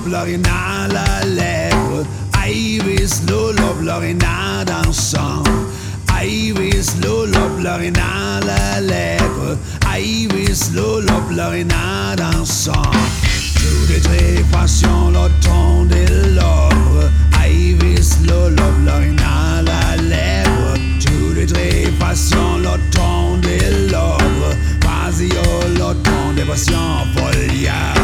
Lorena la lèvre, Iris, Lolo, Lorena dans le sang. Iris, Lolo, Lorena la lèvre, Iris, Lolo, Lorena dans le sang. Toutes les trépations, l'automne de l'ombre, Iris, Lolo, Lorena la lèvre. Toutes les trépations, l'automne de l'ombre, vas-y, oh, l'automne des passions foliards.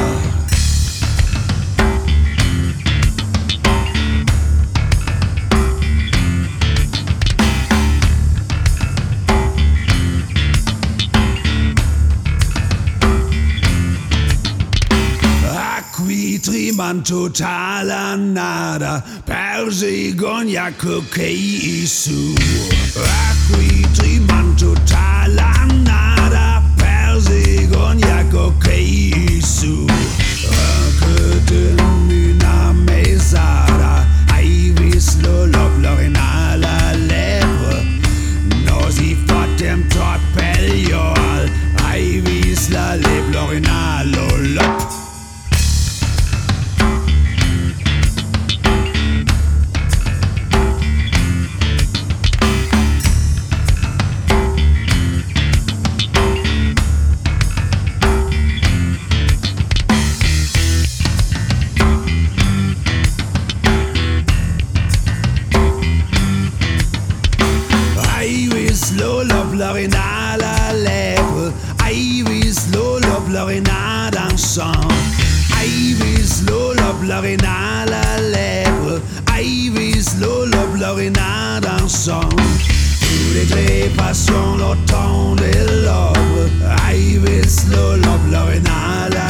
Triman totala nada, Persigonia coquei su. Acqui triman totala nada, Persigonia coquei su. Que de una mesada, Iris, Lolo, Lorena la lèvre. Nos y fatem tot peliol, Iris la lèvre, Lorena lolop. Lolo, Lorena la lèvre, Iris, Lolo, Lorena dans le sang. Iris, Lolo, Lorena la lèvre, Iris, Lolo, Lorena dans le sang. Tous les trépations, l'automne de l'ombre, Iris, Lolo, Lorena la